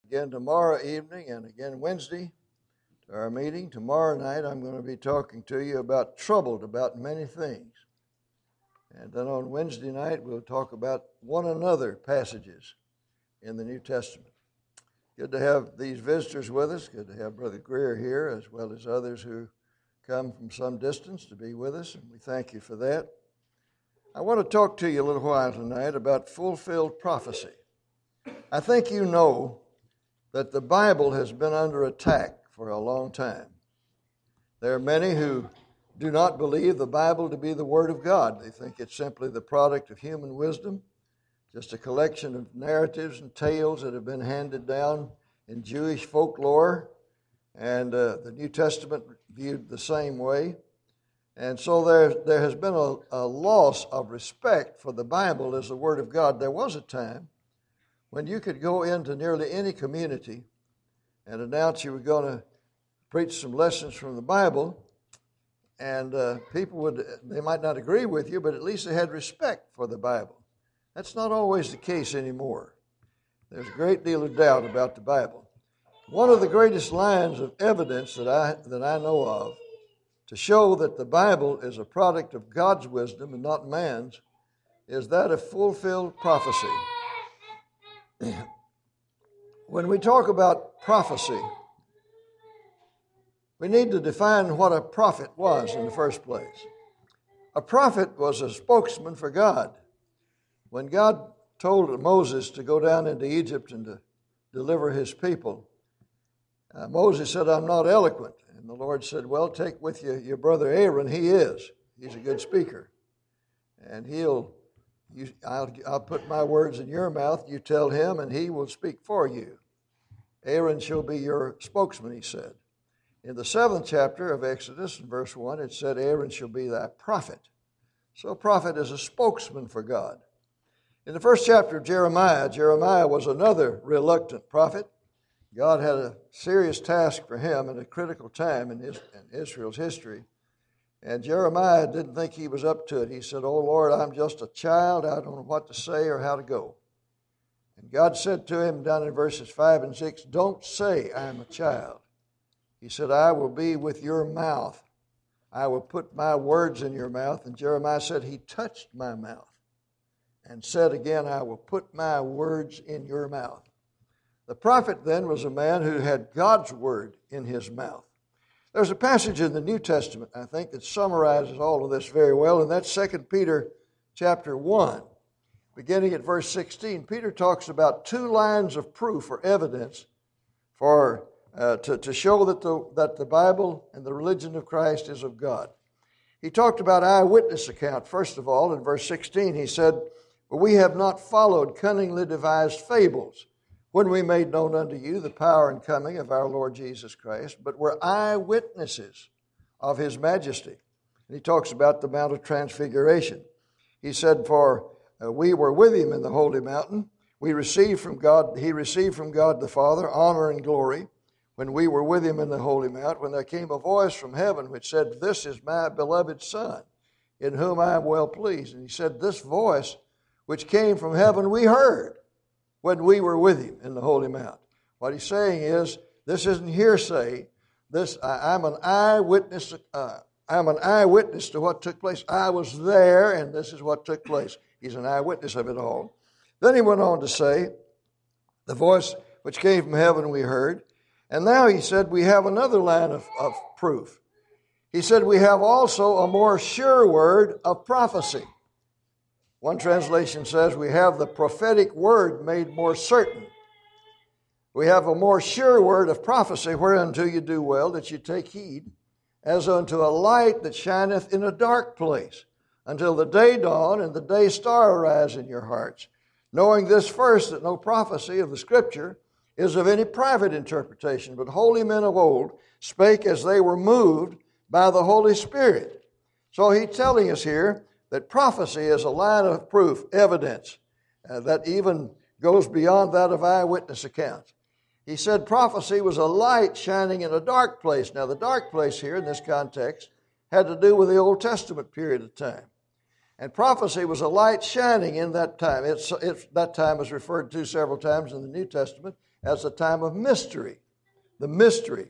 Again tomorrow evening and again Wednesday to our meeting. Tomorrow night I'm going to be talking to you about troubled about many things. And then on Wednesday night we'll talk about one another passages in the New Testament. Good to have these visitors with us. Good to have Brother Greer here as well as others who come from some distance to be with us, and we thank you for that. I want to talk to you a little while tonight about fulfilled prophecy. I think you know that the Bible has been under attack for a long time. There are many who do not believe the Bible to be the Word of God. They think it's simply the product of human wisdom, just a collection of narratives and tales that have been handed down in Jewish folklore, and the New Testament viewed the same way. And so there has been a loss of respect for the Bible as the Word of God. There was a time when you could go into nearly any community and announce you were going to preach some lessons from the Bible, and people they might not agree with you, but at least they had respect for the Bible. That's not always the case anymore. There's a great deal of doubt about the Bible. One of the greatest lines of evidence that I know of to show that the Bible is a product of God's wisdom and not man's is that of fulfilled prophecy. When we talk about prophecy, we need to define what a prophet was in the first place. A prophet was a spokesman for God. When God told Moses to go down into Egypt and to deliver his people, Moses said, "I'm not eloquent." And the Lord said, "Well, take with you your brother Aaron. He is. He's a good speaker. And I'll put my words in your mouth. You tell him, and he will speak for you. Aaron shall be your spokesman," he said. In the 7th chapter of Exodus, in verse 1, it said, "Aaron shall be thy prophet." So a prophet is a spokesman for God. In the 1st chapter of Jeremiah was another reluctant prophet. God had a serious task for him at a critical time in Israel's history. And Jeremiah didn't think he was up to it. He said, "Oh Lord, I'm just a child. I don't know what to say or how to go." And God said to him down in verses 5 and 6, "Don't say I'm a child." He said, "I will be with your mouth. I will put my words in your mouth." And Jeremiah said, "He touched my mouth and said again, I will put my words in your mouth." The prophet then was a man who had God's word in his mouth. There's a passage in the New Testament, I think, that summarizes all of this very well, and that's 2 Peter chapter 1. Beginning at verse 16, Peter talks about two lines of proof or evidence to show that the Bible and the religion of Christ is of God. He talked about eyewitness account. First of all, in verse 16, he said, "But we have not followed cunningly devised fables, when we made known unto you the power and coming of our Lord Jesus Christ, but were eyewitnesses of his majesty." And he talks about the Mount of Transfiguration. He said, "For we were with him in the holy mountain. He received from God the Father honor and glory when we were with him in the holy mount, when there came a voice from heaven which said, 'This is my beloved Son, in whom I am well pleased.' And he said, this voice which came from heaven we heard when we were with him in the holy mount." What he's saying is, this isn't hearsay. I'm an eyewitness. I'm an eyewitness to what took place. I was there, and this is what took place. He's an eyewitness of it all. Then he went on to say, "The voice which came from heaven we heard." And now he said, we have another line of proof. He said, "We have also a more sure word of prophecy." One translation says, "We have the prophetic word made more certain." We have a more sure word of prophecy, whereunto you do well that you take heed, as unto a light that shineth in a dark place, until the day dawn and the day star arise in your hearts. Knowing this first, that no prophecy of the Scripture is of any private interpretation, but holy men of old spake as they were moved by the Holy Spirit. So he's telling us here that prophecy is a line of proof, evidence, that even goes beyond that of eyewitness accounts. He said prophecy was a light shining in a dark place. Now, the dark place here in this context had to do with the Old Testament period of time. And prophecy was a light shining in that time. That time is referred to several times in the New Testament as a time of mystery, the mystery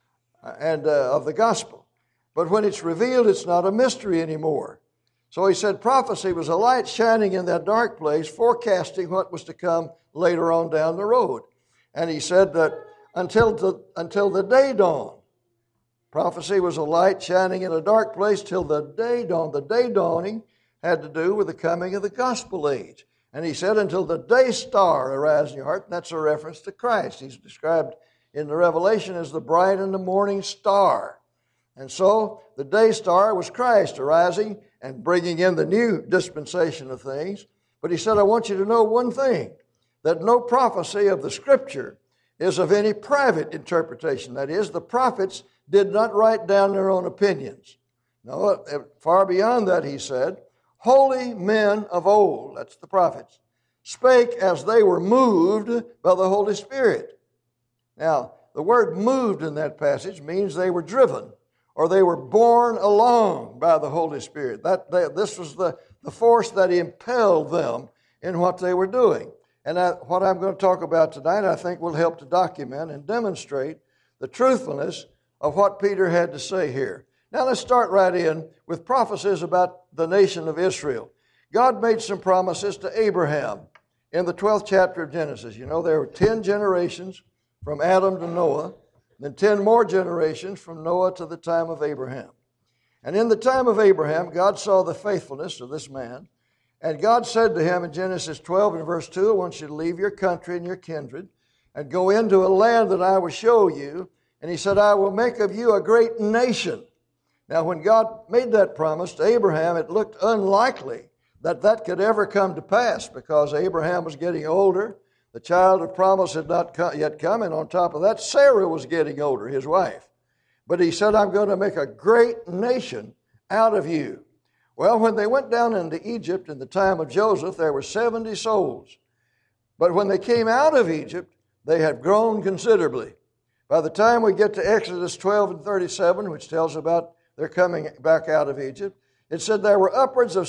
of the gospel. But when it's revealed, it's not a mystery anymore. So he said prophecy was a light shining in that dark place, forecasting what was to come later on down the road. And he said that until the day dawned, prophecy was a light shining in a dark place till the day dawned. The day dawning had to do with the coming of the gospel age. And he said until the day star arise in your heart, and that's a reference to Christ. He's described in the Revelation as the bright and the morning star. And so the day star was Christ arising and bringing in the new dispensation of things. But he said, I want you to know one thing, that no prophecy of the Scripture is of any private interpretation. That is, the prophets did not write down their own opinions. No, far beyond that, he said, holy men of old, that's the prophets, spake as they were moved by the Holy Spirit. Now, the word moved in that passage means they were driven or they were borne along by the Holy Spirit. This was the force that impelled them in what they were doing. And what I'm going to talk about tonight, I think, will help to document and demonstrate the truthfulness of what Peter had to say here. Now let's start right in with prophecies about the nation of Israel. God made some promises to Abraham in the 12th chapter of Genesis. You know, there were 10 generations from Adam to Noah, then 10 more generations from Noah to the time of Abraham. And in the time of Abraham, God saw the faithfulness of this man. And God said to him in Genesis 12 and verse 2, I want you to leave your country and your kindred and go into a land that I will show you. And he said, I will make of you a great nation. Now, when God made that promise to Abraham, it looked unlikely that could ever come to pass because Abraham was getting older. The child of promise had not yet come, and on top of that, Sarah was getting older, his wife. But he said, I'm going to make a great nation out of you. Well, when they went down into Egypt in the time of Joseph, there were 70 souls. But when they came out of Egypt, they had grown considerably. By the time we get to Exodus 12 and 37, which tells about their coming back out of Egypt, it said there were upwards of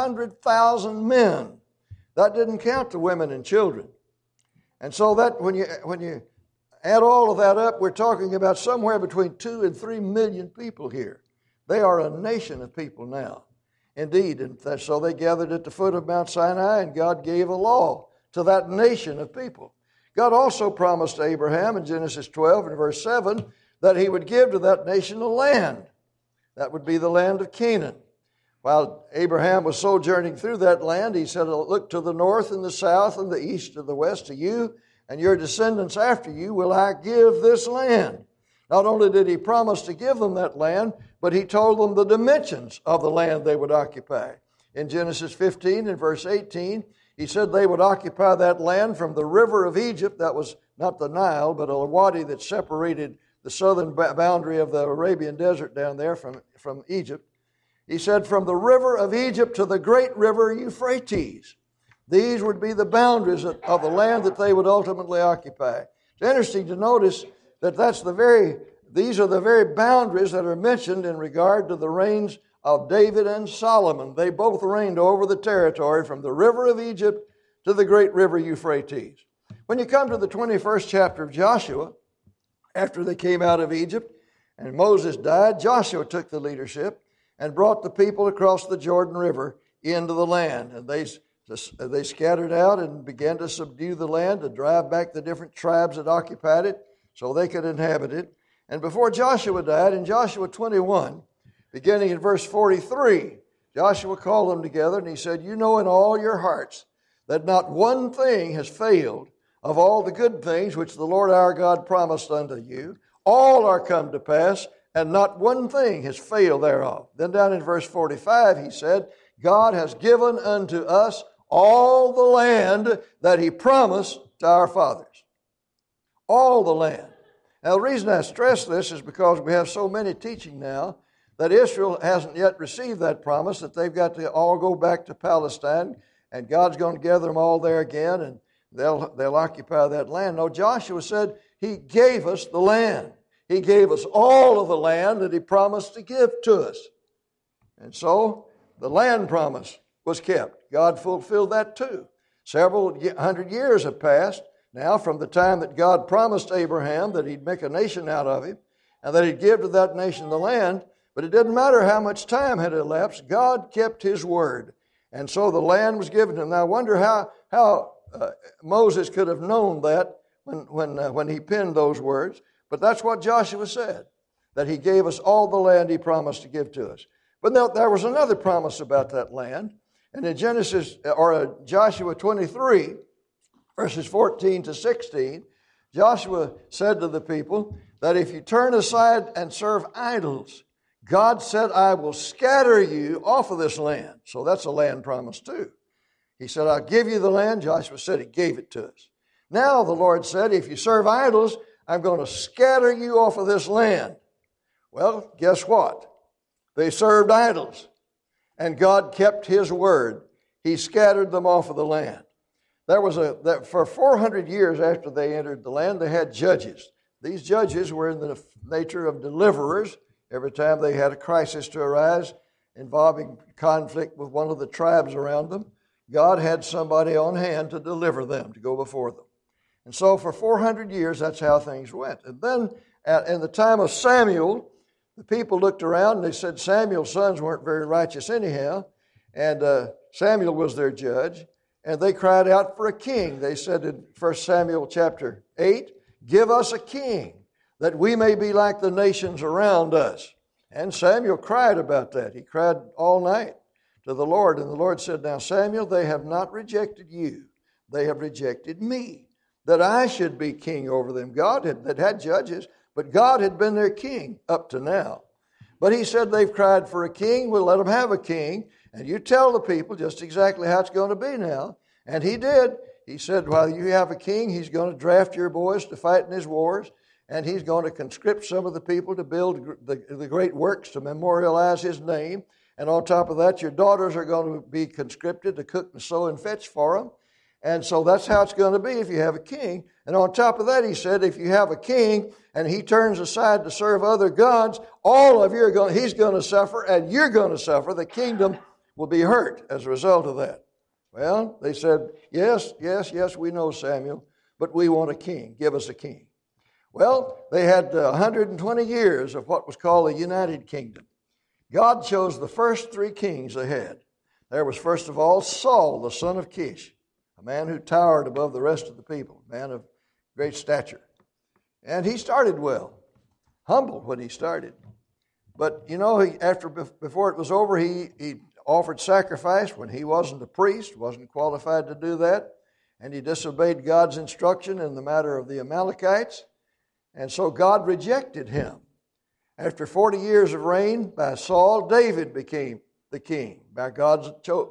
600,000 men. That didn't count the women and children. And so that when you add all of that up, we're talking about somewhere between 2 and 3 million people here. They are a nation of people now. Indeed, and so they gathered at the foot of Mount Sinai, and God gave a law to that nation of people. God also promised to Abraham in Genesis 12 and verse 7 that he would give to that nation a land. That would be the land of Canaan. While Abraham was sojourning through that land, he said, look to the north and the south and the east and the west, to you and your descendants after you will I give this land. Not only did he promise to give them that land, but he told them the dimensions of the land they would occupy. In Genesis 15 and verse 18, he said they would occupy that land from the river of Egypt, that was not the Nile, but a wadi that separated the southern boundary of the Arabian desert down there from Egypt. He said, from the river of Egypt to the great river Euphrates. These would be the boundaries of the land that they would ultimately occupy. It's interesting to notice that these are the very boundaries that are mentioned in regard to the reigns of David and Solomon. They both reigned over the territory from the river of Egypt to the great river Euphrates. When you come to the 21st chapter of Joshua, after they came out of Egypt and Moses died, Joshua took the leadership and brought the people across the Jordan River into the land. And they scattered out and began to subdue the land, to drive back the different tribes that occupied it so they could inhabit it. And before Joshua died, in Joshua 21, beginning in verse 43, Joshua called them together and he said, you know in all your hearts that not one thing has failed of all the good things which the Lord our God promised unto you. All are come to pass, and not one thing has failed thereof. Then down in verse 45 he said, God has given unto us all the land that he promised to our fathers. All the land. Now the reason I stress this is because we have so many teaching now that Israel hasn't yet received that promise, that they've got to all go back to Palestine, and God's going to gather them all there again, and they'll occupy that land. No, Joshua said he gave us the land. He gave us all of the land that he promised to give to us. And so the land promise was kept. God fulfilled that too. Several hundred years have passed. Now, from the time that God promised Abraham that he'd make a nation out of him and that he'd give to that nation the land, but it didn't matter how much time had elapsed, God kept his word. And so the land was given to him. Now, I wonder how Moses could have known that when he penned those words. But that's what Joshua said, that he gave us all the land he promised to give to us. But there was another promise about that land. And in Joshua 23, verses 14 to 16, Joshua said to the people that if you turn aside and serve idols, God said, I will scatter you off of this land. So that's a land promise too. He said, I'll give you the land. Joshua said he gave it to us. Now the Lord said, if you serve idols, I'm going to scatter you off of this land. Well, guess what? They served idols, and God kept his word. He scattered them off of the land. For 400 years after they entered the land, they had judges. These judges were in the nature of deliverers. Every time they had a crisis to arise involving conflict with one of the tribes around them, God had somebody on hand to deliver them, to go before them. And so for 400 years, that's how things went. And then in the time of Samuel, the people looked around and they said Samuel's sons weren't very righteous anyhow. And Samuel was their judge. And they cried out for a king. They said in 1 Samuel chapter 8, give us a king, that we may be like the nations around us. And Samuel cried about that. He cried all night to the Lord. And the Lord said, now Samuel, they have not rejected you. They have rejected me, that I should be king over them. God had judges, but God had been their king up to now. But he said they've cried for a king. We'll let them have a king. And you tell the people just exactly how it's going to be now. And he did. He said, while you have a king, he's going to draft your boys to fight in his wars. And he's going to conscript some of the people to build the great works to memorialize his name. And on top of that, your daughters are going to be conscripted to cook and sew and fetch for them. And so that's how it's going to be if you have a king. And on top of that, he said, if you have a king and he turns aside to serve other gods, all of you he's going to suffer and you're going to suffer. The kingdom will be hurt as a result of that. Well, they said, yes, we know, Samuel, but we want a king. Give us a king. Well, they had 120 years of what was called the United Kingdom. God chose the first 3 kings they had. There was, first of all, Saul, the son of Kish, a man who towered above the rest of the people, a man of great stature. And he started well, humble when he started. But, you know, before it was over, he offered sacrifice when he wasn't a priest, wasn't qualified to do that. And he disobeyed God's instruction in the matter of the Amalekites. And so God rejected him. After 40 years of reign by Saul, David became the king by God's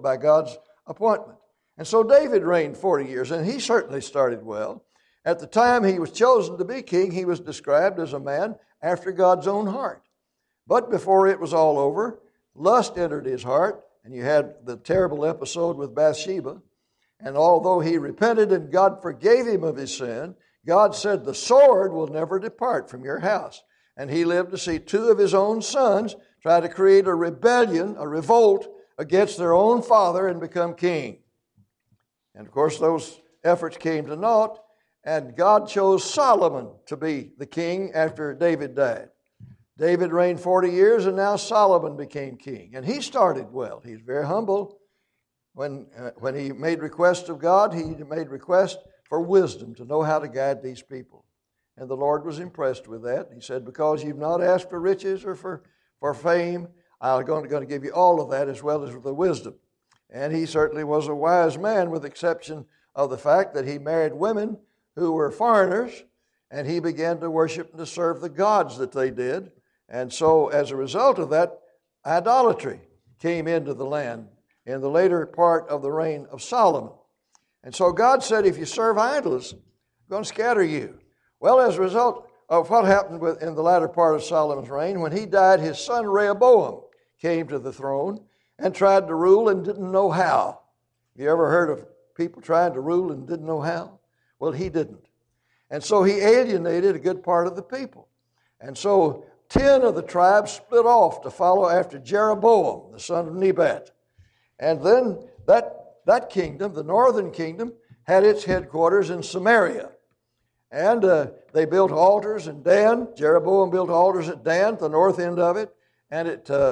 appointment. And so David reigned 40 years, and he certainly started well. At the time he was chosen to be king, he was described as a man after God's own heart. But before it was all over, lust entered his heart, and you had the terrible episode with Bathsheba. And although he repented and God forgave him of his sin, God said, the sword will never depart from your house. And he lived to see 2 of his own sons try to create a rebellion, a revolt against their own father and become king. And of course, those efforts came to naught, and God chose Solomon to be the king after David died. David reigned 40 years, and now Solomon became king. And he started well. He's very humble. When he made requests of God, he made requests for wisdom to know how to guide these people. And the Lord was impressed with that. He said, because you've not asked for riches or for fame, I'm going to give you all of that as well as the wisdom. And he certainly was a wise man, with the exception of the fact that he married women who were foreigners, and he began to worship and to serve the gods that they did. And so as a result of that, idolatry came into the land in the later part of the reign of Solomon. And so God said, if you serve idols, I'm going to scatter you. Well, as a result of what happened in the latter part of Solomon's reign, when he died, his son Rehoboam came to the throne and tried to rule and didn't know how. You ever heard of people trying to rule and didn't know how? Well, he didn't. And so he alienated a good part of the people. And so 10 of the tribes split off to follow after Jeroboam, the son of Nebat. And then that kingdom, the northern kingdom, had its headquarters in Samaria. And they built altars in Dan. Jeroboam built altars at Dan, the north end of it, and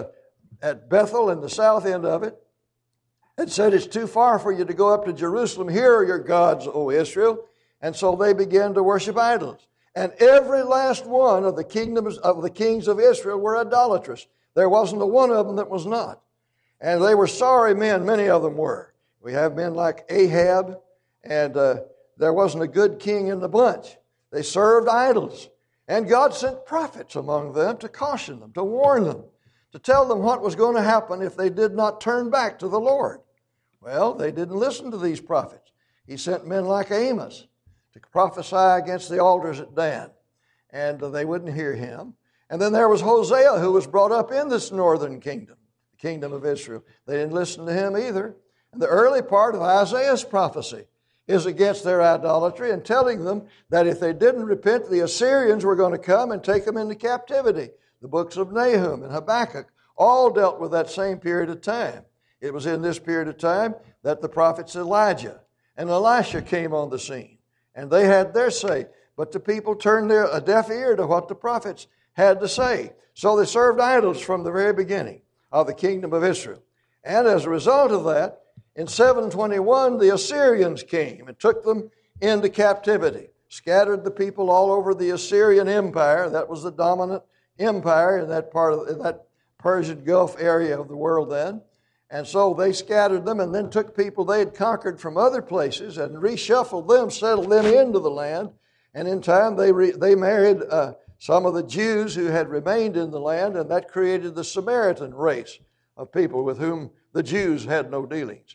at Bethel in the south end of it, and said, it's too far for you to go up to Jerusalem. Here are your gods, O Israel. And so they began to worship idols. And every last one of the kingdoms of the kings of Israel were idolatrous. There wasn't a one of them that was not. And they were sorry men, many of them were. We have men like Ahab, and there wasn't a good king in the bunch. They served idols. And God sent prophets among them to caution them, to warn them, to tell them what was going to happen if they did not turn back to the Lord. Well, they didn't listen to these prophets. He sent men like Amos to prophesy against the altars at Dan, and they wouldn't hear him. And then there was Hosea, who was brought up in this northern kingdom, the kingdom of Israel. They didn't listen to him either. And the early part of Isaiah's prophecy is against their idolatry and telling them that if they didn't repent, the Assyrians were going to come and take them into captivity. The books of Nahum and Habakkuk all dealt with that same period of time. It was in this period of time that the prophets Elijah and Elisha came on the scene. And they had their say. But the people turned a deaf ear to what the prophets had to say. So they served idols from the very beginning of the kingdom of Israel. And as a result of that, in 721, the Assyrians came and took them into captivity, scattered the people all over the Assyrian Empire. That was the dominant empire in that Persian Gulf area of the world then. And so they scattered them and then took people they had conquered from other places and reshuffled them, settled them into the land. And in time they married some of the Jews who had remained in the land, and that created the Samaritan race of people with whom the Jews had no dealings.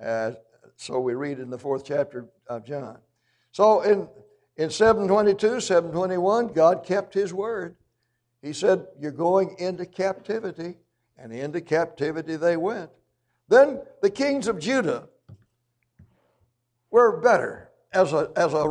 So we read in the 4th chapter of John. So in 722, 721, God kept His word. He said, you're going into captivity, and into captivity they went. Then the kings of Judah were better as a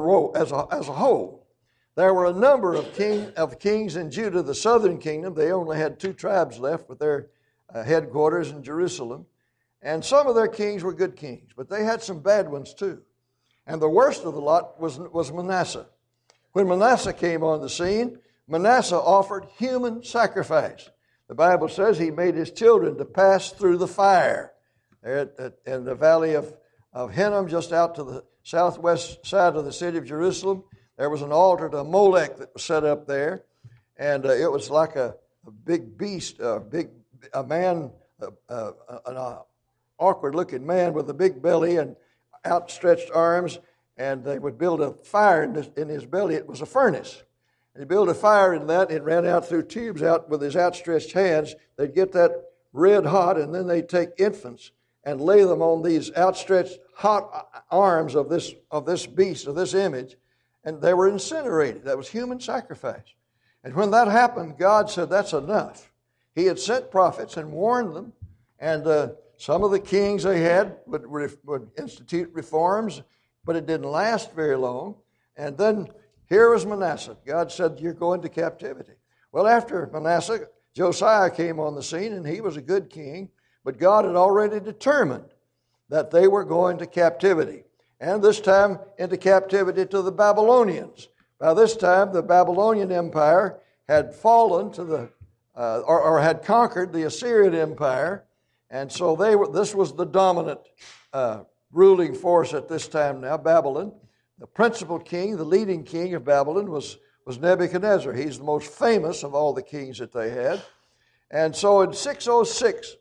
whole. There were a number of kings in Judah, the southern kingdom. They only had 2 tribes left with their headquarters in Jerusalem. And some of their kings were good kings, but they had some bad ones too. And the worst of the lot was Manasseh. When Manasseh came on the scene, Manasseh offered human sacrifice. The Bible says he made his children to pass through the fire. There in the valley of Hinnom, just out to the southwest side of the city of Jerusalem, there was an altar to Molech that was set up there. And it was like a big beast, a man, an awkward-looking man with a big belly and outstretched arms, and they would build a fire in his belly. It was a furnace. And he built a fire in that. It ran out through tubes out with his outstretched hands. They'd get that red hot, and then they'd take infants and lay them on these outstretched hot arms of this beast, of this image, and they were incinerated. That was human sacrifice. And when that happened, God said, that's enough. He had sent prophets and warned them, and some of the kings they had would institute reforms, but it didn't last very long. And then here was Manasseh. God said, you're going to captivity. Well, after Manasseh, Josiah came on the scene, and he was a good king, but God had already determined that they were going to captivity, and this time into captivity to the Babylonians. By this time, the Babylonian Empire had fallen to the, or had conquered the Assyrian Empire, and so this was the dominant ruling force at this time now, Babylon. The principal king, the leading king of Babylon was Nebuchadnezzar. He's the most famous of all the kings that they had. And so in 605,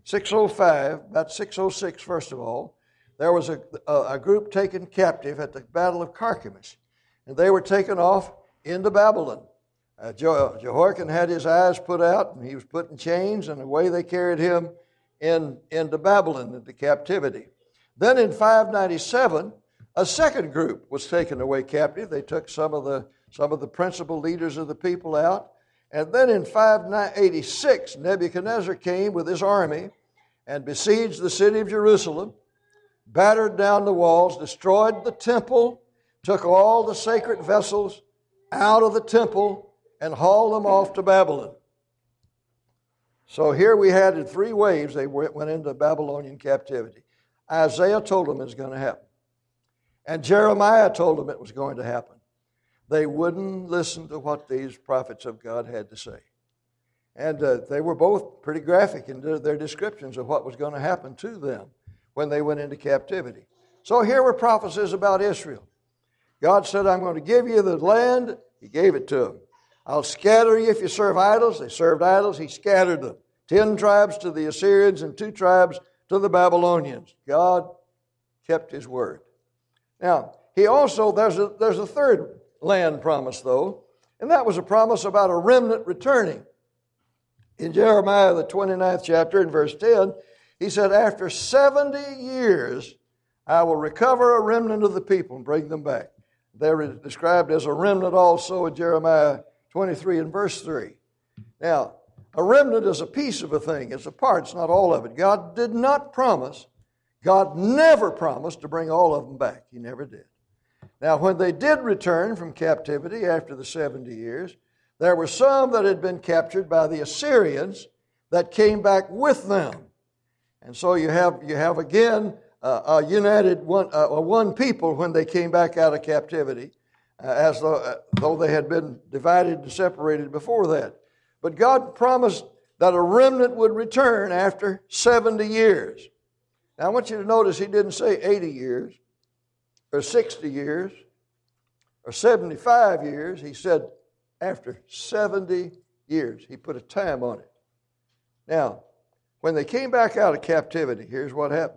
about 606 first of all, there was a group taken captive at the Battle of Carchemish, and they were taken off into Babylon. Jehoiakim had his eyes put out, and he was put in chains, and away they carried him into Babylon, into captivity. Then in 597, a second group was taken away captive. They took some of the principal leaders of the people out. And then in 586, Nebuchadnezzar came with his army and besieged the city of Jerusalem, battered down the walls, destroyed the temple, took all the sacred vessels out of the temple, and hauled them off to Babylon. So here we had in 3 waves they went into Babylonian captivity. Isaiah told them it was going to happen. And Jeremiah told them it was going to happen. they wouldn't listen to what these prophets of God had to say. And they were both pretty graphic in their descriptions of what was going to happen to them when they went into captivity. So here were prophecies about Israel. God said, I'm going to give you the land. He gave it to them. I'll scatter you if you serve idols. They served idols. He scattered them. 10 tribes to the Assyrians and 2 tribes to the Babylonians. God kept His word. Now, He also, there's a third land promise, though, and that was a promise about a remnant returning. In Jeremiah, the 29th chapter, in verse 10, He said, after 70 years, I will recover a remnant of the people and bring them back. They're described as a remnant also in Jeremiah 23 and verse 3. Now, a remnant is a piece of a thing. It's a part. It's not all of it. God did not promise, God never promised to bring all of them back. He never did. Now, when they did return from captivity after the 70 years, there were some that had been captured by the Assyrians that came back with them. And so you have again a united one people when they came back out of captivity, as though they had been divided and separated before that. But God promised that a remnant would return after 70 years. Now I want you to notice He didn't say 80 years or 60 years or 75 years. He said after 70 years. He put a time on it. Now, when they came back out of captivity, here's what happened.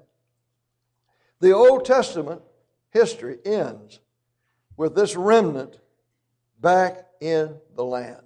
The Old Testament history ends with this remnant back in the land.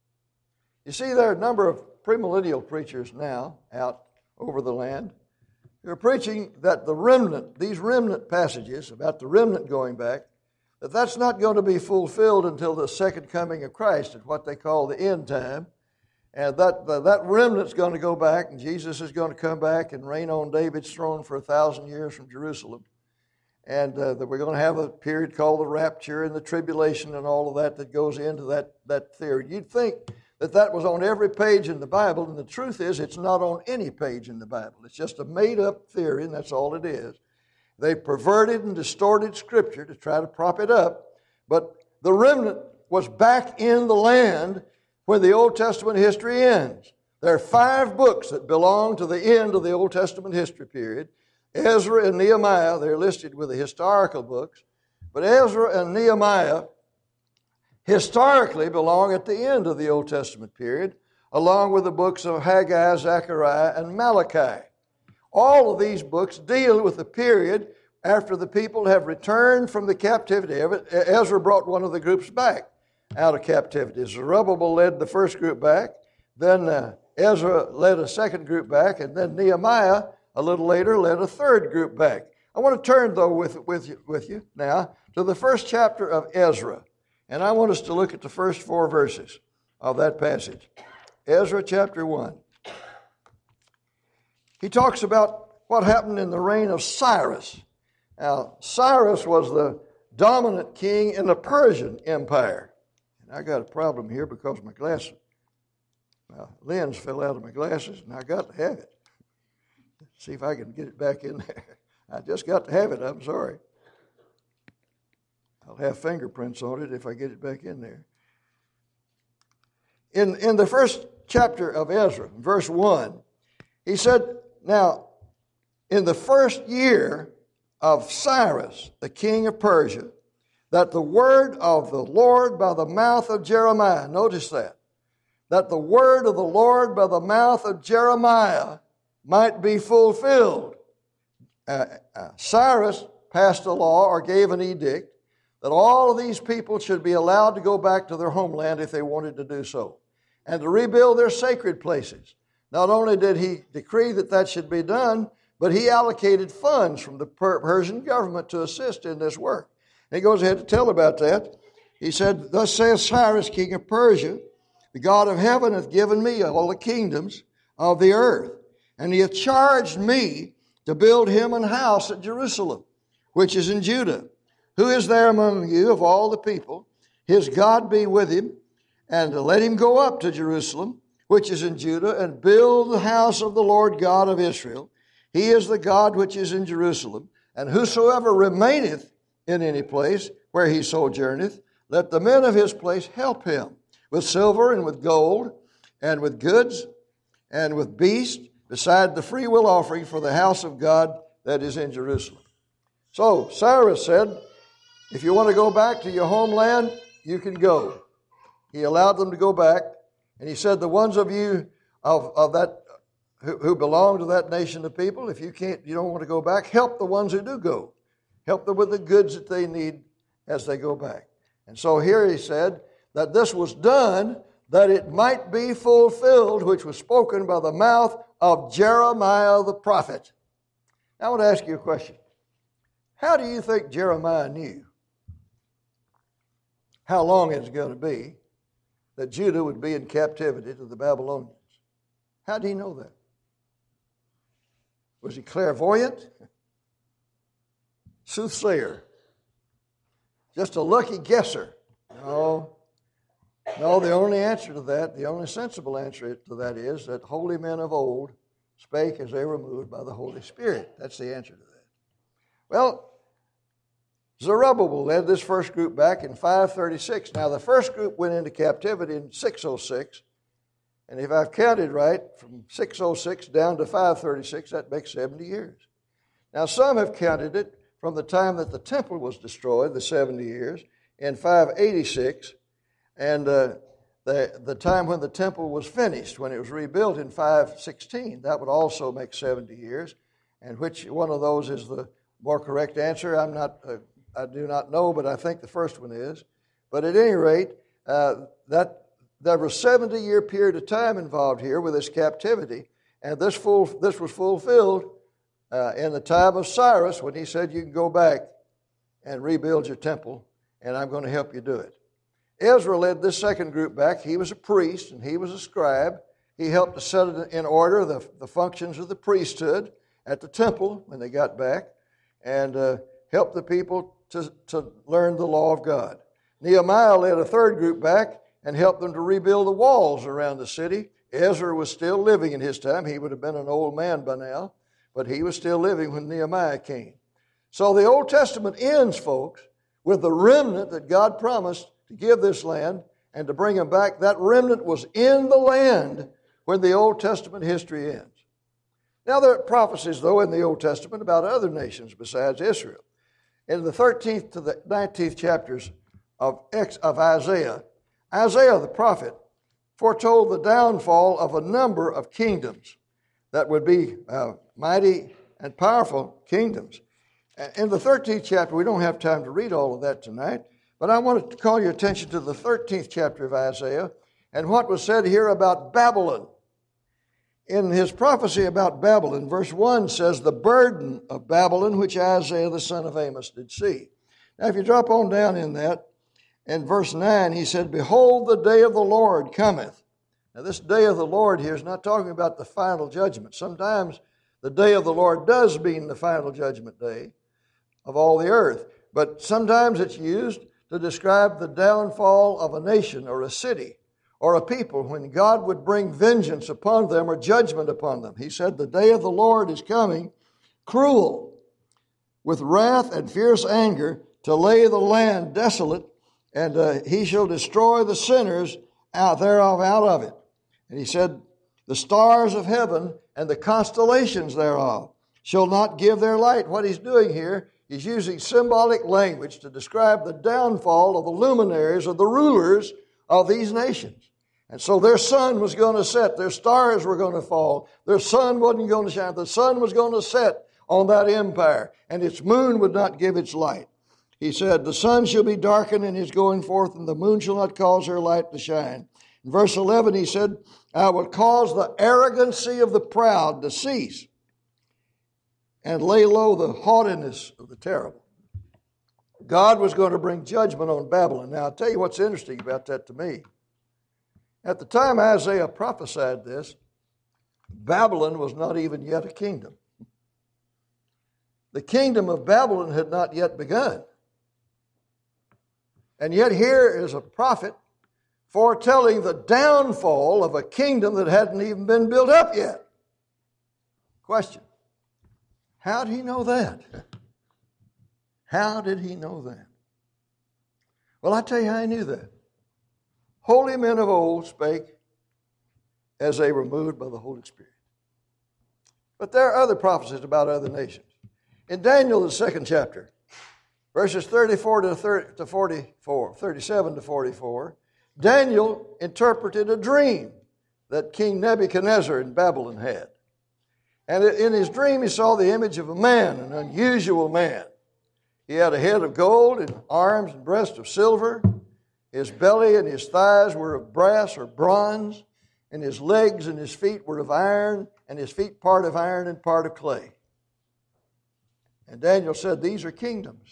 You see, there are a number of premillennial preachers now out over the land who are preaching that the remnant, these remnant passages about the remnant going back, that's not going to be fulfilled until the second coming of Christ at what they call the end time. And that remnant's going to go back, and Jesus is going to come back and reign on David's throne for 1,000 years from Jerusalem. And that we're going to have a period called the rapture and the tribulation and all of that goes into that theory. You'd think that was on every page in the Bible, and the truth is it's not on any page in the Bible. It's just a made-up theory, and that's all it is. They perverted and distorted Scripture to try to prop it up, but the remnant was back in the land when the Old Testament history ends. There are 5 books that belong to the end of the Old Testament history period. Ezra and Nehemiah, they're listed with the historical books, but Ezra and Nehemiah historically belong at the end of the Old Testament period, along with the books of Haggai, Zechariah, and Malachi. All of these books deal with the period after the people have returned from the captivity. Ezra brought one of the groups back out of captivity. Zerubbabel led the first group back, then Ezra led a second group back, and then Nehemiah, a little later, led a third group back. I want to turn, though, with you now to the first chapter of Ezra, and I want us to look at the first 4 verses of that passage. Ezra chapter 1. He talks about what happened in the reign of Cyrus. Now, Cyrus was the dominant king in the Persian Empire. And I got a problem here because my glasses, lens fell out of my glasses, and I got to have it. See if I can get it back in there. I just got to have it, I'm sorry. I'll have fingerprints on it if I get it back in there. In the first chapter of Ezra, verse 1, he said, now, in the first year of Cyrus, the king of Persia, that the word of the Lord by the mouth of Jeremiah, notice that the word of the Lord by the mouth of Jeremiah might be fulfilled. Cyrus passed a law or gave an edict that all of these people should be allowed to go back to their homeland if they wanted to do so, and to rebuild their sacred places. Not only did he decree that should be done, but he allocated funds from the Persian government to assist in this work. And he goes ahead to tell about that. He said, thus saith Cyrus, king of Persia, the God of heaven hath given me all the kingdoms of the earth, and he hath charged me to build him an house at Jerusalem, which is in Judah. Who is there among you of all the people? His God be with him, and to let him go up to Jerusalem, which is in Judah, and build the house of the Lord God of Israel. He is the God which is in Jerusalem. And whosoever remaineth in any place where he sojourneth, let the men of his place help him with silver and with gold and with goods and with beasts, beside the freewill offering for the house of God that is in Jerusalem. So Cyrus said, if you want to go back to your homeland, you can go. He allowed them to go back, and he said, the ones of you of that who belong to that nation of people, if you don't want to go back, help the ones who do go. Help them with the goods that they need as they go back. And so here he said that this was done that it might be fulfilled, which was spoken by the mouth of Jeremiah the prophet. Now, I want to ask you a question. How do you think Jeremiah knew how long it's going to be that Judah would be in captivity to the Babylonians? How do you know that? Was he clairvoyant? Soothsayer? Just a lucky guesser? No. No, the only answer to that, the only sensible answer to that is that holy men of old spake as they were moved by the Holy Spirit. That's the answer to that. Well, Zerubbabel led this first group back in 536. Now, the first group went into captivity in 606. And if I've counted right, from 606 down to 536, that makes 70 years. Now, some have counted it from the time that the temple was destroyed, the 70 years, in 586, and the time when the temple was finished, when it was rebuilt in 516. That would also make 70 years. And which one of those is the more correct answer? I do not know, but I think the first one is. But at any rate, that there was a 70-year period of time involved here with this captivity, and this was fulfilled in the time of Cyrus when he said, you can go back and rebuild your temple, and I'm going to help you do it. Ezra led this second group back. He was a priest, and he was a scribe. He helped to set in order the functions of the priesthood at the temple when they got back, and helped the people to learn the law of God. Nehemiah led a third group back and helped them to rebuild the walls around the city. Ezra was still living in his time. He would have been an old man by now, but he was still living when Nehemiah came. So the Old Testament ends, folks, with the remnant that God promised to give this land and to bring them back. That remnant was in the land when the Old Testament history ends. Now, there are prophecies, though, in the Old Testament about other nations besides Israel. In the 13th to the 19th chapters of Isaiah, Isaiah the prophet foretold the downfall of a number of kingdoms that would be mighty and powerful kingdoms. In the 13th chapter, we don't have time to read all of that tonight, but I want to call your attention to the 13th chapter of Isaiah and what was said here about Babylon. In his prophecy about Babylon, verse 1 says, the burden of Babylon, which Isaiah the son of Amos did see. Now, if you drop on down in that, in verse 9, he said, behold, the day of the Lord cometh. Now, this day of the Lord here is not talking about the final judgment. Sometimes the day of the Lord does mean the final judgment day of all the earth. But sometimes it's used to describe the downfall of a nation or a city or a people when God would bring vengeance upon them or judgment upon them. He said, the day of the Lord is coming, cruel, with wrath and fierce anger, to lay the land desolate, and he shall destroy the sinners thereof out of it. And he said, the stars of heaven and the constellations thereof shall not give their light. What he's doing here, he's using symbolic language to describe the downfall of the luminaries or the rulers of these nations. And so their sun was going to set, their stars were going to fall, their sun wasn't going to shine, the sun was going to set on that empire, and its moon would not give its light. He said, the sun shall be darkened in his going forth, and the moon shall not cause her light to shine. In verse 11, he said, I will cause the arrogancy of the proud to cease and lay low the haughtiness of the terrible. God was going to bring judgment on Babylon. Now, I'll tell you what's interesting about that to me. At the time Isaiah prophesied this, Babylon was not even yet a kingdom. The kingdom of Babylon had not yet begun. And yet here is a prophet foretelling the downfall of a kingdom that hadn't even been built up yet. Question: how did he know that? How did he know that? Well, I tell you how he knew that. Holy men of old spake as they were moved by the Holy Spirit. But there are other prophecies about other nations. In Daniel, the 2nd chapter, verses 34 to 44, 37 to 44, Daniel interpreted a dream that King Nebuchadnezzar in Babylon had. And in his dream, he saw the image of a man, an unusual man. He had a head of gold and arms and breast of silver. His belly and his thighs were of brass or bronze, and his legs and his feet were of iron, and his feet part of iron and part of clay. And Daniel said, these are kingdoms.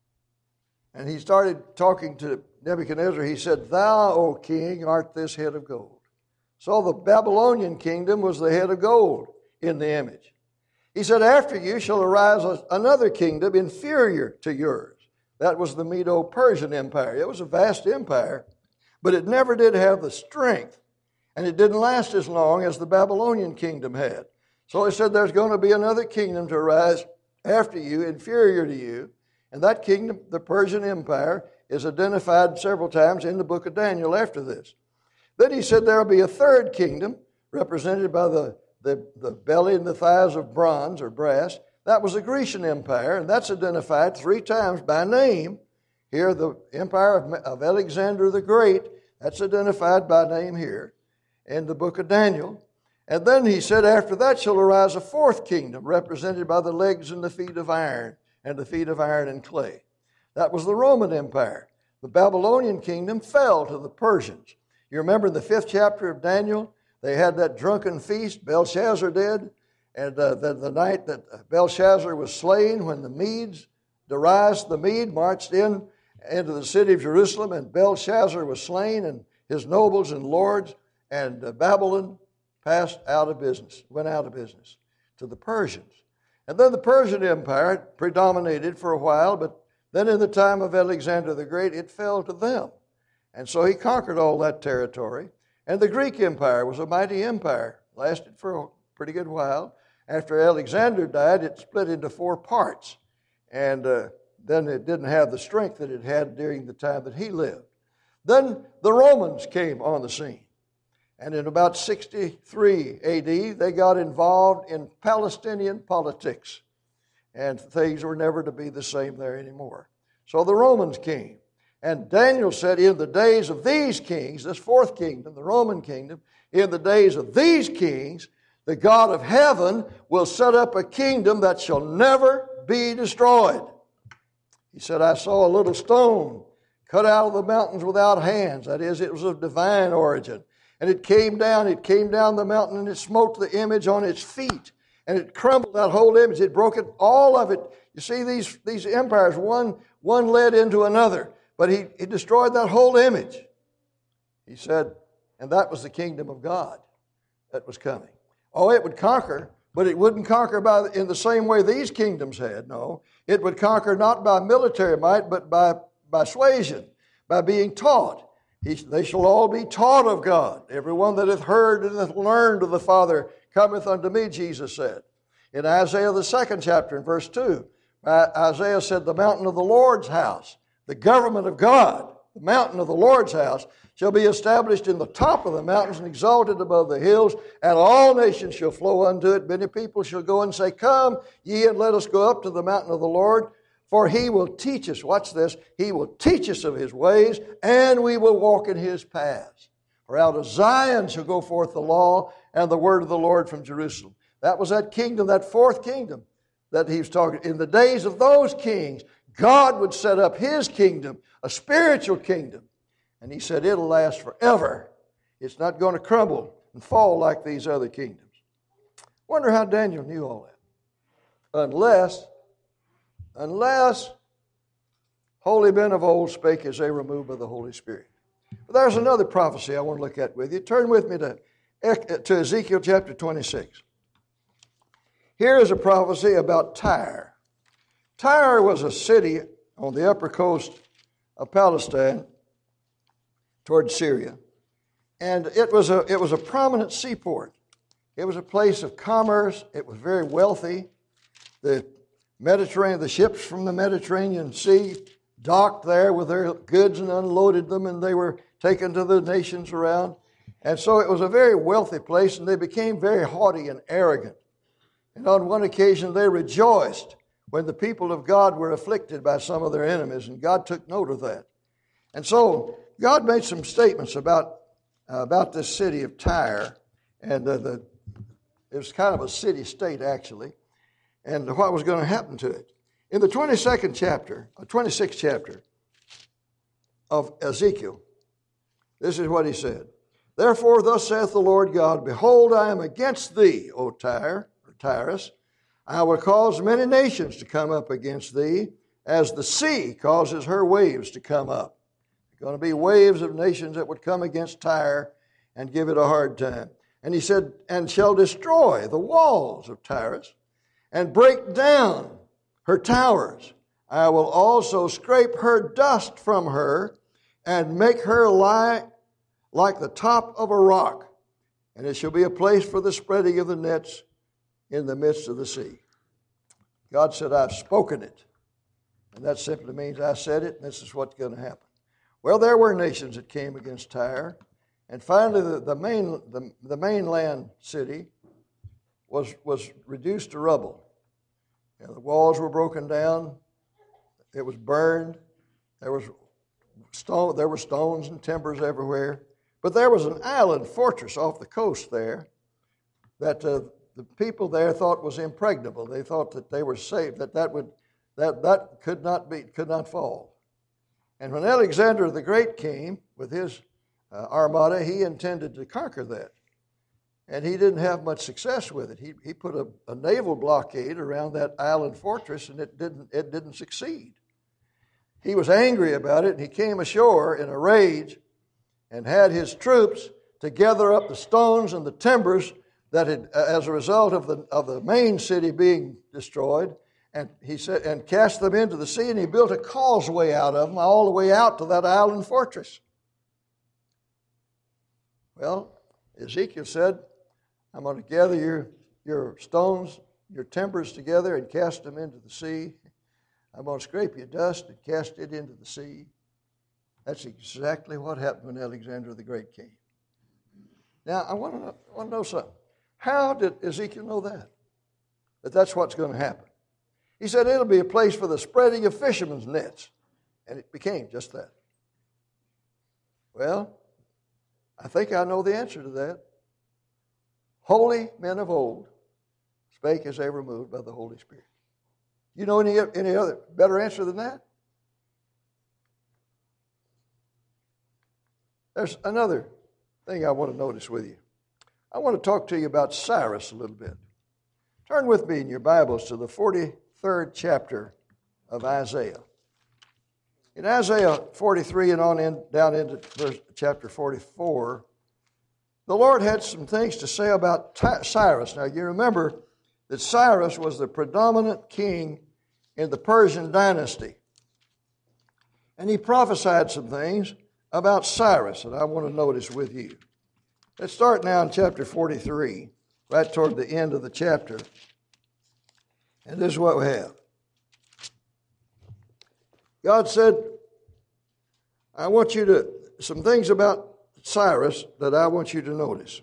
And he started talking to Nebuchadnezzar. He said, thou, O king, art this head of gold. So the Babylonian kingdom was the head of gold in the image. He said, after you shall arise another kingdom inferior to yours. That was the Medo-Persian Empire. It was a vast empire, but it never did have the strength, and it didn't last as long as the Babylonian kingdom had. So he said, there's going to be another kingdom to arise after you, inferior to you, and that kingdom, the Persian Empire, is identified several times in the book of Daniel after this. Then he said there will be a third kingdom, represented by the belly and the thighs of bronze or brass. That was the Grecian Empire, and that's identified 3 times by name. Here, the empire of Alexander the Great, that's identified by name here in the book of Daniel. And then he said, after that shall arise a fourth kingdom, represented by the legs and the feet of iron, and the feet of iron and clay. That was the Roman Empire. The Babylonian kingdom fell to the Persians. You remember in the 5th chapter of Daniel, they had that drunken feast, Belshazzar did, and the night that Belshazzar was slain, when the Medes, Darius the Mede, marched into the city of Jerusalem, and Belshazzar was slain, and his nobles and lords, and Babylon went out of business to the Persians. And then the Persian Empire predominated for a while, but then in the time of Alexander the Great, it fell to them. And so he conquered all that territory. And the Greek Empire was a mighty empire, lasted for a pretty good while. After Alexander died, it split into 4 parts. And then it didn't have the strength that it had during the time that he lived. Then the Romans came on the scene. And in about 63 AD, they got involved in Palestinian politics. And things were never to be the same there anymore. So the Romans came. And Daniel said, in the days of these kings, this 4th kingdom, the Roman kingdom, in the days of these kings, the God of heaven will set up a kingdom that shall never be destroyed. He said, I saw a little stone cut out of the mountains without hands. That is, it was of divine origin. And it came down the mountain, and it smote the image on its feet. And it crumbled that whole image. It broke it, all of it. You see, these empires, one led into another. But he destroyed that whole image. He said, and that was the kingdom of God that was coming. Oh, it would conquer, but it wouldn't conquer in the same way these kingdoms had. No, it would conquer not by military might, but by suasion, by being taught. They shall all be taught of God. Everyone that hath heard and hath learned of the Father cometh unto me, Jesus said. In Isaiah the 2nd chapter, in verse 2, Isaiah said, the mountain of the Lord's house, the government of God, the mountain of the Lord's house, shall be established in the top of the mountains and exalted above the hills, and all nations shall flow unto it. Many people shall go and say, come, ye, and let us go up to the mountain of the Lord, for he will teach us, watch this, he will teach us of his ways, and we will walk in his paths. For out of Zion shall go forth the law and the word of the Lord from Jerusalem. That was that kingdom, that 4th kingdom that he was talking. In the days of those kings, God would set up his kingdom, a spiritual kingdom. And he said it'll last forever. It's not going to crumble and fall like these other kingdoms. Wonder how Daniel knew all that. Unless holy men of old spake as they were moved by the Holy Spirit. But there's another prophecy I want to look at with you. Turn with me to Ezekiel chapter 26. Here is a prophecy about Tyre. Tyre was a city on the upper coast of Palestine toward Syria. And it was a prominent seaport. It was a place of commerce. It was very wealthy. The ships from the Mediterranean Sea docked there with their goods and unloaded them, and they were taken to the nations around. And so it was a very wealthy place, and they became very haughty and arrogant. And on one occasion, they rejoiced when the people of God were afflicted by some of their enemies, and God took note of that. And so God made some statements about this city of Tyre, and it was kind of a city-state, actually, and what was going to happen to it. In the 26th chapter of Ezekiel, this is what he said. Therefore, thus saith the Lord God, Behold, I am against thee, O Tyre, or Tyrus. I will cause many nations to come up against thee, as the sea causes her waves to come up. There are going to be waves of nations that would come against Tyre and give it a hard time. And he said, and shall destroy the walls of Tyrus, and break down her towers. I will also scrape her dust from her, and make her lie like the top of a rock. And it shall be a place for the spreading of the nets in the midst of the sea. God said, I've spoken it. And that simply means I said it, and this is what's going to happen. Well, there were nations that came against Tyre. And finally, the mainland city was reduced to rubble. And the walls were broken down. It was burned. There were stones and timbers everywhere. But there was an island fortress off the coast there that the people there thought was impregnable. They thought that they were safe, that could not fall. And when Alexander the Great came with his armada, he intended to conquer that. And he didn't have much success with it. He put a naval blockade around that island fortress, and it didn't succeed. He was angry about it, and he came ashore in a rage and had his troops to gather up the stones and the timbers that had, as a result of the main city being destroyed, and he said, and cast them into the sea, and he built a causeway out of them all the way out to that island fortress. Well, Ezekiel said, I'm going to gather your stones, your timbers together and cast them into the sea. I'm going to scrape your dust and cast it into the sea. That's exactly what happened when Alexander the Great came. Now, I want to know something. How did Ezekiel know that? That that's what's going to happen. He said it'll be a place for the spreading of fishermen's nets. And it became just that. Well, I think I know the answer to that. Holy men of old spake as they were moved by the Holy Spirit. You know any other better answer than that? There's another thing I want to notice with you. I want to talk to you about Cyrus a little bit. Turn with me in your Bibles to the 43rd chapter of Isaiah. In Isaiah 43 and down into chapter 44, the Lord had some things to say about Cyrus. Now, you remember that Cyrus was the predominant king in the Persian dynasty. And he prophesied some things about Cyrus that I want to notice with you. Let's start now in chapter 43, right toward the end of the chapter. And this is what we have. God said, I want you to, some things about Cyrus that I want you to notice.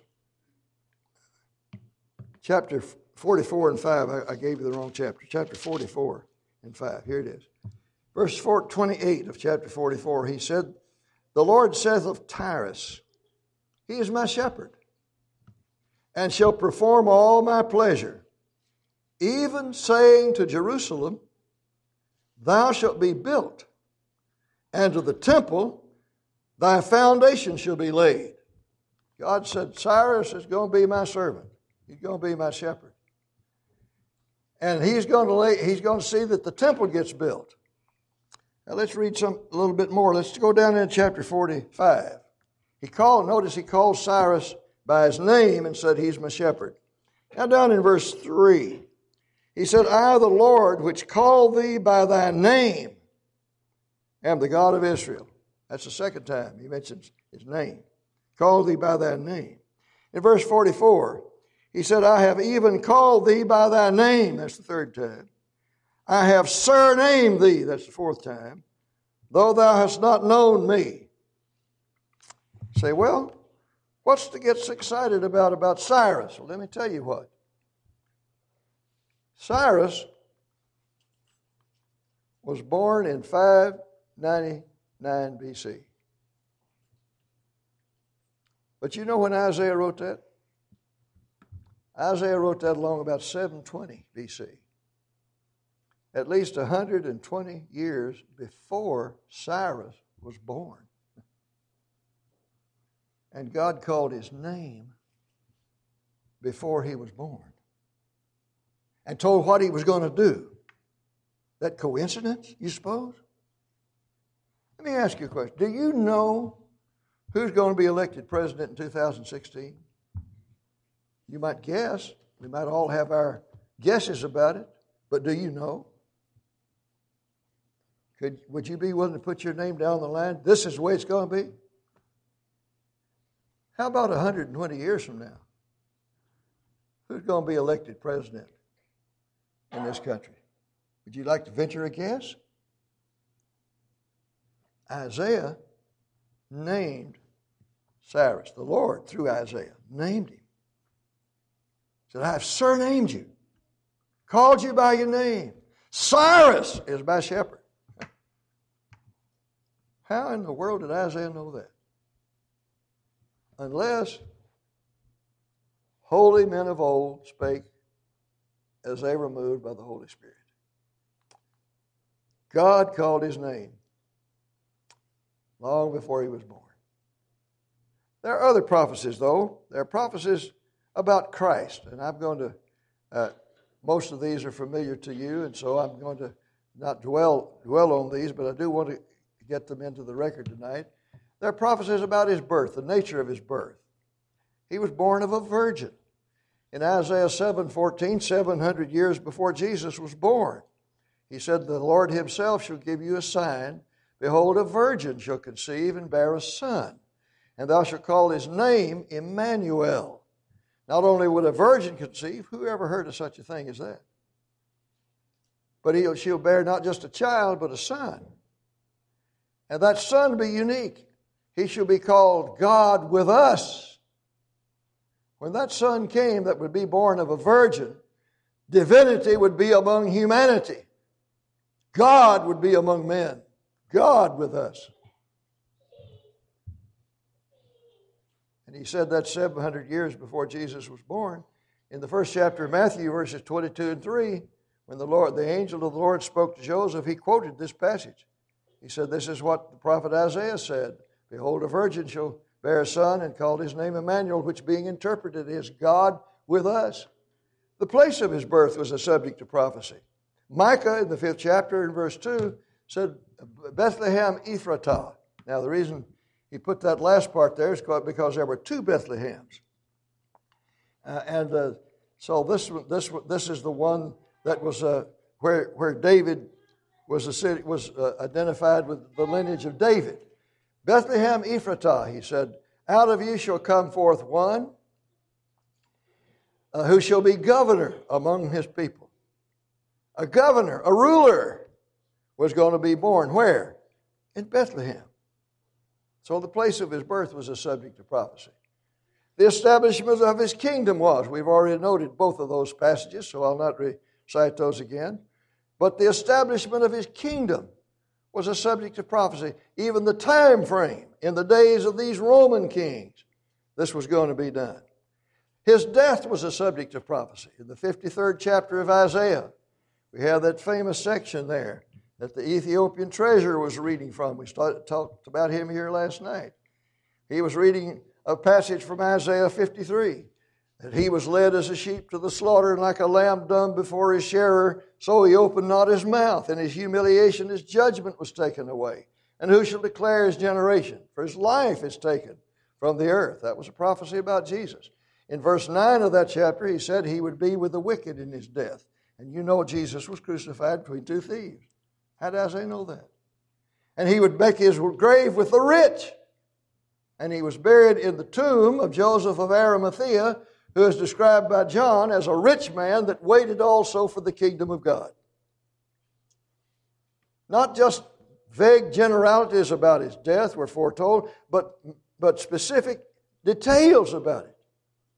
Chapter 44 and 5, I gave you the wrong chapter. Chapter 44 and 5, here it is. Verse 28 of chapter 44, he said, The Lord saith of Tyrus, He is my shepherd, and shall perform all my pleasure, even saying to Jerusalem, Thou shalt be built, and to the temple thy foundation shall be laid. God said, Cyrus is going to be my servant. He's going to be my shepherd. And he's going to see that the temple gets built. Now let's read a little bit more. Let's go down into chapter 45. He called Cyrus by his name and said, He's my shepherd. Now down in verse 3, he said, I, the Lord, which called thee by thy name, am the God of Israel. That's the second time he mentions his name. Called thee by thy name. In verse 44, he said, I have even called thee by thy name. That's the third time. I have surnamed thee. That's the fourth time. though thou hast not known me. Say, well, what's to get excited about Cyrus? Well, let me tell you what. Cyrus was born in 599 BC. But you know when Isaiah wrote that? Isaiah wrote that along about 720 BC. At least 120 years before Cyrus was born. And God called his name before he was born. And told what he was going to do. That coincidence, you suppose? Let me ask you a question. Do you know who's going to be elected president in 2016? You might guess. We might all have our guesses about it. But do you know? Would you be willing to put your name down the line? This is the way it's going to be? How about 120 years from now? Who's going to be elected president in this country? Would you like to venture a guess? Isaiah named Cyrus. The Lord, through Isaiah, named him. Said, I have surnamed you, called you by your name. Cyrus is my shepherd. How in the world did Isaiah know that? Unless holy men of old spake as they were moved by the Holy Spirit. God called his name long before he was born. There are other prophecies, though. There are prophecies about Christ, and I'm going to, most of these are familiar to you, and so I'm going to not dwell on these, but I do want to get them into the record tonight. There are prophecies about his birth, the nature of his birth. He was born of a virgin. In Isaiah 7:14, 700 years before Jesus was born, he said, the Lord himself shall give you a sign. Behold, a virgin shall conceive and bear a son, and thou shalt call his name Emmanuel. Not only would a virgin conceive, who ever heard of such a thing as that? But she'll bear not just a child, but a son. And that son will be unique. He shall be called God with us. When that son came that would be born of a virgin, divinity would be among humanity. God would be among men. God with us. And he said that 700 years before Jesus was born. In the first chapter of Matthew, verses 22 and 3, when the angel of the Lord spoke to Joseph, he quoted this passage. He said, this is what the prophet Isaiah said. Behold, a virgin shall bear a son and called his name Emmanuel, which being interpreted is God with us. The place of his birth was a subject of prophecy. Micah, in the 5th chapter, in verse 2, said, Bethlehem Ephratah. Now, the reason he put that last part there is because there were two Bethlehems. So this is the one that was where David was identified with the lineage of David. Bethlehem Ephratah, he said, out of you shall come forth one who shall be governor among his people. A governor, a ruler, was going to be born where? In Bethlehem. So the place of his birth was a subject of prophecy. The establishment of his kingdom was. We've already noted both of those passages, so I'll not recite those again. But the establishment of his kingdom was a subject of prophecy. Even the time frame in the days of these Roman kings, this was going to be done. His death was a subject of prophecy. In the 53rd chapter of Isaiah, we have that famous section there that the Ethiopian treasurer was reading from. We talked about him here last night. He was reading a passage from Isaiah 53, that he was led as a sheep to the slaughter, and like a lamb dumb before his shearer, so he opened not his mouth. In his humiliation his judgment was taken away. And who shall declare his generation? For his life is taken from the earth. That was a prophecy about Jesus. In verse 9 of that chapter, he said he would be with the wicked in his death. And you know Jesus was crucified between two thieves. How does Isaiah know that? And he would make his grave with the rich. And he was buried in the tomb of Joseph of Arimathea, who is described by John as a rich man that waited also for the kingdom of God. Not just Vague generalities about his death were foretold, but specific details about it.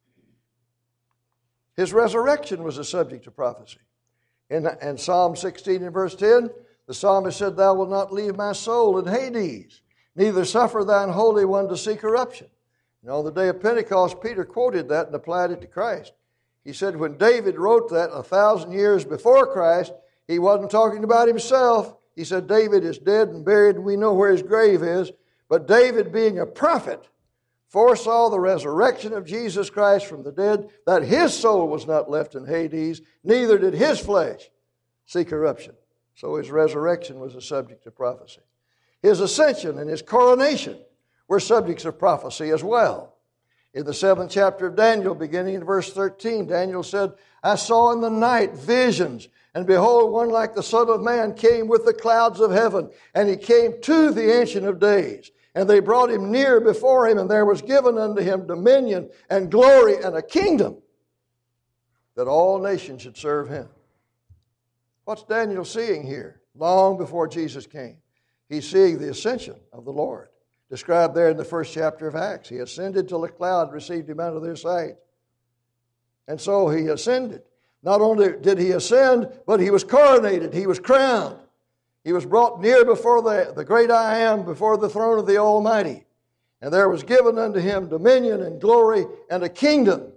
His resurrection was a subject of prophecy. In Psalm 16 and verse 10, the psalmist said, "Thou wilt not leave my soul in Hades, neither suffer thine Holy One to see corruption." And on the day of Pentecost, Peter quoted that and applied it to Christ. He said when David wrote that 1,000 years before Christ, he wasn't talking about himself. He said David is dead and buried, and we know where his grave is. But David, being a prophet, foresaw the resurrection of Jesus Christ from the dead, that his soul was not left in Hades, neither did his flesh see corruption. So his resurrection was a subject of prophecy. His ascension and his coronation were subjects of prophecy as well. In the 7th chapter of Daniel, beginning in verse 13, Daniel said, "I saw in the night visions, and behold, one like the Son of Man came with the clouds of heaven, and he came to the Ancient of Days. And they brought him near before him, and there was given unto him dominion and glory and a kingdom, that all nations should serve him." What's Daniel seeing here? Long before Jesus came, he's seeing the ascension of the Lord, described there in the 1st chapter of Acts. He ascended till the cloud received him out of their sight. And so he ascended. Not only did he ascend, but he was coronated. He was crowned. He was brought near before the great I Am, before the throne of the Almighty. And there was given unto him dominion and glory and a kingdom.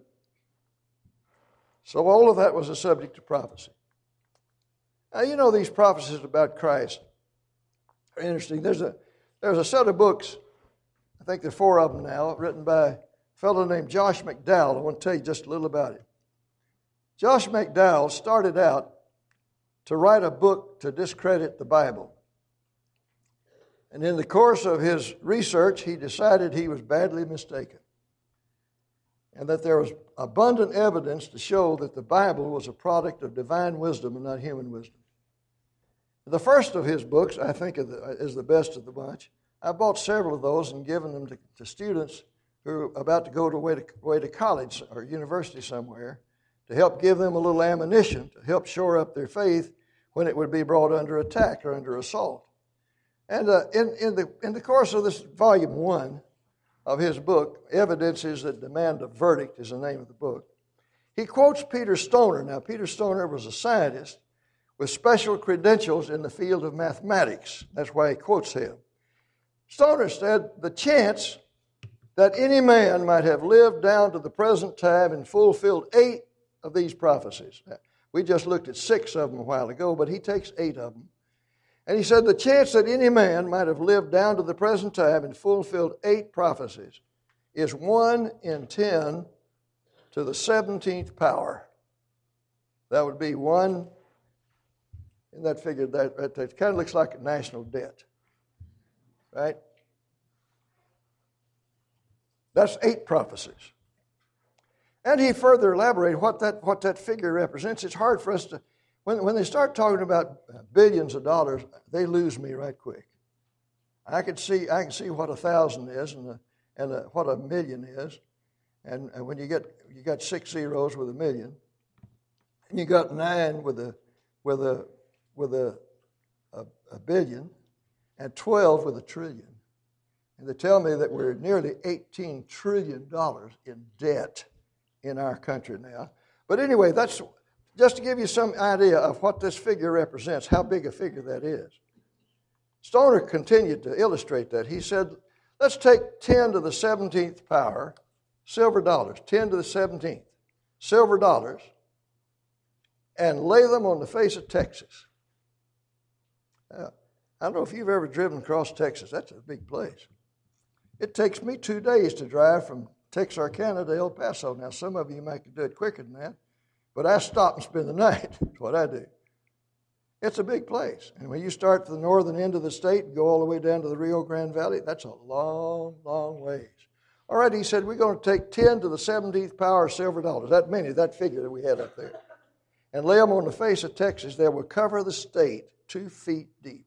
So all of that was a subject of prophecy. Now, you know, these prophecies about Christ are interesting. There's a set of books, I think there are 4 of them now, written by a fellow named Josh McDowell. I want to tell you just a little about it. Josh McDowell started out to write a book to discredit the Bible. And in the course of his research, he decided he was badly mistaken, and that there was abundant evidence to show that the Bible was a product of divine wisdom and not human wisdom. The first of his books, I think, is the best of the bunch. I bought several of those and given them to students who are about to go away to college or university somewhere, to help give them a little ammunition, to help shore up their faith when it would be brought under attack or under assault. And in the course of this volume 1 of his book, Evidences That Demand a Verdict is the name of the book, he quotes Peter Stoner. Now, Peter Stoner was a scientist with special credentials in the field of mathematics. That's why he quotes him. Stoner said, "The chance that any man might have lived down to the present time and fulfilled 8 of these prophecies." Now, we just looked at 6 of them a while ago, but he takes 8 of them. And he said the chance that any man might have lived down to the present time and fulfilled 8 prophecies is 1 in 10 to the 17th power. That would be 1, in that figure, that kind of looks like a national debt, right? That's 8 prophecies. And he further elaborated what that figure represents. It's hard for us to, when they start talking about billions of dollars, they lose me right quick. I can see what 1,000 is and what a million is, and when you got 6 zeros with a million, and you got 9 with a billion, and 12 with a trillion. And they tell me that we're nearly $18 trillion in debt in our country now. But anyway, that's just to give you some idea of what this figure represents, how big a figure that is. Stoner continued to illustrate that. He said, let's take 10 to the 17th power, silver dollars, 10 to the 17th, silver dollars, and lay them on the face of Texas. I don't know if you've ever driven across Texas. That's a big place. It takes me 2 days to drive from Texarkana to El Paso. Now, some of you might do it quicker than that, but I stop and spend the night. That's what I do. It's a big place. And when you start at the northern end of the state and go all the way down to the Rio Grande Valley, that's a long, long ways. All right, he said, we're going to take 10 to the 17th power silver dollars, that figure that we had up there, and lay them on the face of Texas. They will cover the state 2 feet deep.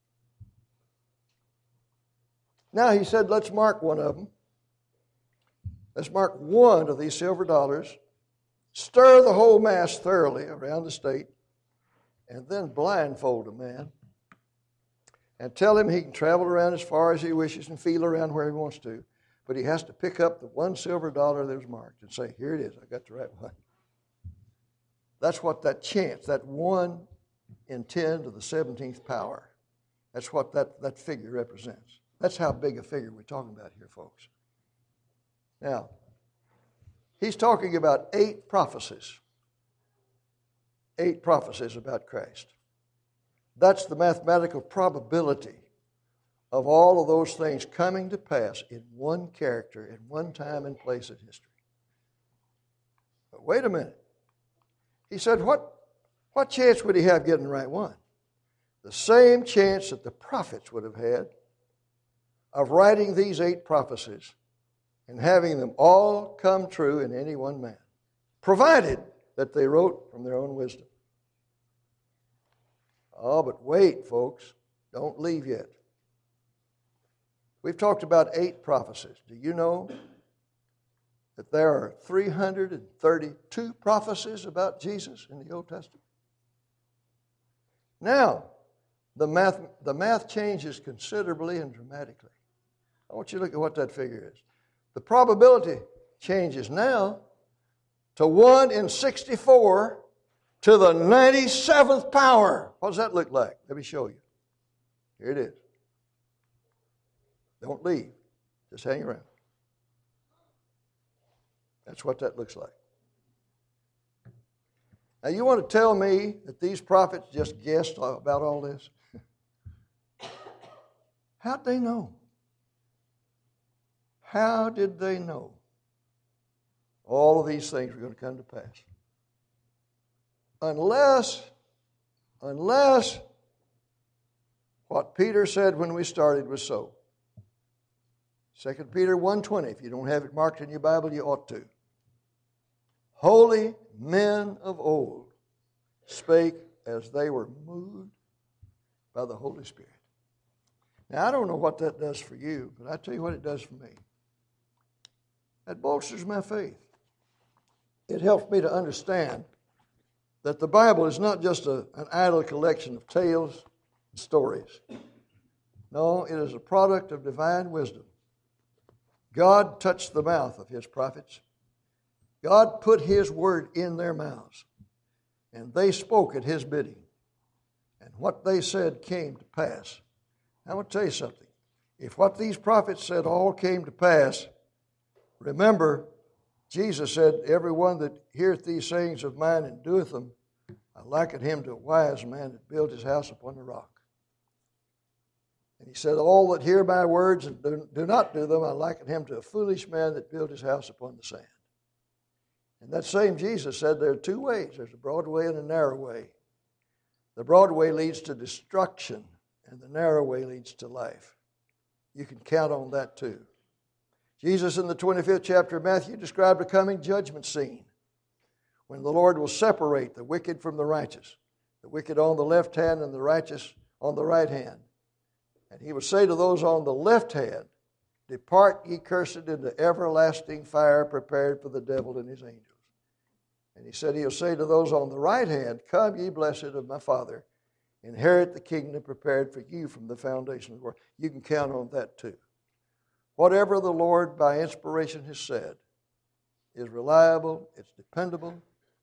Now, he said, let's mark one of them. Let's mark one of these silver dollars, stir the whole mass thoroughly around the state, and then blindfold a man. and tell him he can travel around as far as he wishes and feel around where he wants to, but he has to pick up the one silver dollar that was marked and say, here it is, I got the right one. That's what that chance, that 1 in 10 to the 17th power, that's what that figure represents. That's how big a figure we're talking about here, folks. Now, he's talking about 8 prophecies. 8 prophecies about Christ. That's the mathematical probability of all of those things coming to pass in one character, in one time and place in history. But wait a minute. He said, what chance would he have getting the right one? The same chance that the prophets would have had of writing these 8 prophecies and having them all come true in any one man, provided that they wrote from their own wisdom. Oh, but wait, folks. Don't leave yet. We've talked about 8 prophecies. Do you know that there are 332 prophecies about Jesus in the Old Testament? Now, the math changes considerably and dramatically. I want you to look at what that figure is. The probability changes now to 1 in 64 to the 97th power. What does that look like? Let me show you. Here it is. Don't leave. Just hang around. That's what that looks like. Now, you want to tell me that these prophets just guessed about all this? How'd they know? How did they know all of these things were going to come to pass? Unless what Peter said when we started was so. 2 Peter 1:20, if you don't have it marked in your Bible, you ought to. Holy men of old spake as they were moved by the Holy Spirit. Now, I don't know what that does for you, but I tell you what it does for me. That bolsters my faith. It helps me to understand that the Bible is not just an idle collection of tales and stories. No, it is a product of divine wisdom. God touched the mouth of His prophets. God put His word in their mouths, and they spoke at His bidding. And what they said came to pass. I want to tell you something. If what these prophets said all came to pass, remember, Jesus said, everyone that heareth these sayings of mine and doeth them, I liken him to a wise man that built his house upon the rock. And he said, all that hear my words and do not do them, I liken him to a foolish man that built his house upon the sand. And that same Jesus said there are 2 ways. There's a broad way and a narrow way. The broad way leads to destruction, and the narrow way leads to life. You can count on that too. Jesus in the 25th chapter of Matthew described a coming judgment scene when the Lord will separate the wicked from the righteous, the wicked on the left hand and the righteous on the right hand. And He will say to those on the left hand, depart ye cursed into everlasting fire prepared for the devil and his angels. And He said He'll say to those on the right hand, come ye blessed of my Father, inherit the kingdom prepared for you from the foundation of the world. You can count on that too. Whatever the Lord by inspiration has said is reliable, it's dependable,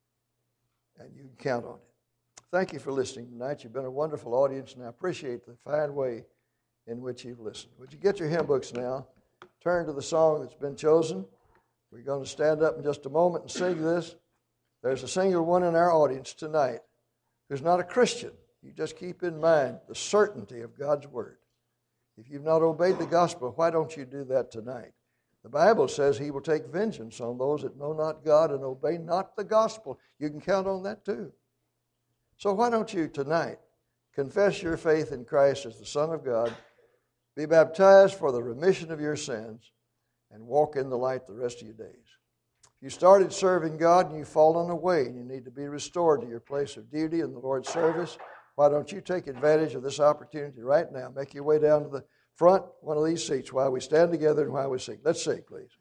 and you can count on it. Thank you for listening tonight. You've been a wonderful audience, and I appreciate the fine way in which you've listened. Would you get your hymn books now? Turn to the song that's been chosen. We're going to stand up in just a moment and sing this. There's a single one in our audience tonight who's not a Christian. You just keep in mind the certainty of God's Word. If you've not obeyed the gospel, why don't you do that tonight? The Bible says He will take vengeance on those that know not God and obey not the gospel. You can count on that too. So why don't you tonight confess your faith in Christ as the Son of God, be baptized for the remission of your sins, and walk in the light the rest of your days. If you started serving God and you've fallen away and you need to be restored to your place of duty in the Lord's service, why don't you take advantage of this opportunity right now? Make your way down to the front, one of these seats, while we stand together and while we sing. Let's sing, please.